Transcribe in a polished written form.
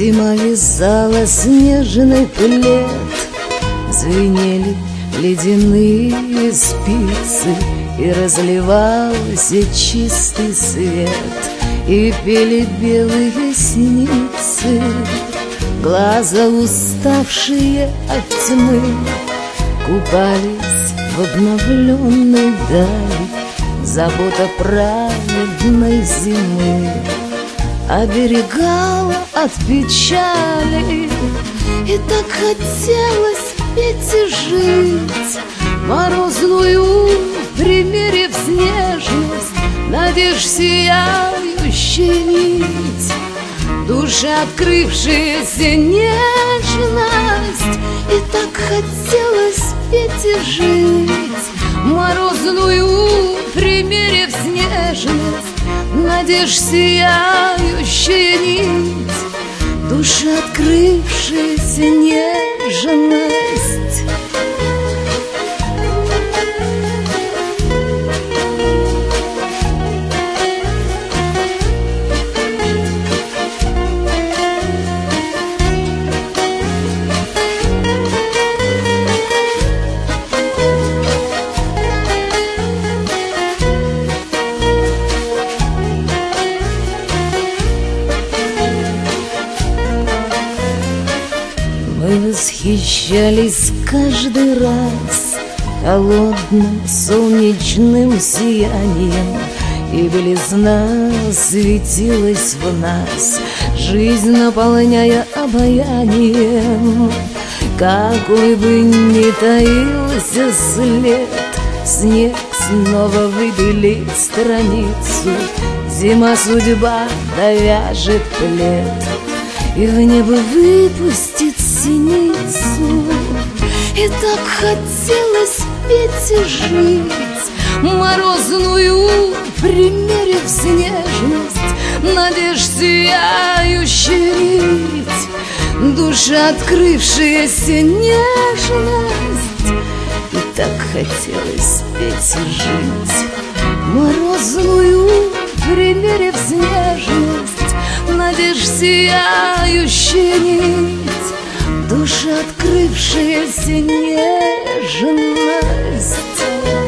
Зима вязала снежный плед, звенели ледяные спицы, и разливался чистый свет, и пели белые синицы. Глаза, уставшие от тьмы, купались в обновленной дали. Забота праведной зимы оберегала от печали. И так хотелось петь и жить, морозную примерив снежность, надежд сияющая нить, душе открывшаяся нежность. И так хотелось петь и жить, морозную примерив снежность, надежд сияющая нить, душе открывшаяся нежность. Мы восхищались каждый раз холодным солнечным сиянием, и белизна светилась в нас, жизнь наполняя обаянием. Какой бы ни таился след, снег снова выбелит страницу, зима судьба довяжет плед и в небо выпустит синицу. И так хотелось петь и жить, морозную примерив снежность, надежд сияющая нить, душа открывшаяся нежность. И так хотелось петь и жить, морозную примерив снежность, надежд сияющая нить, душа открывшаяся нежность.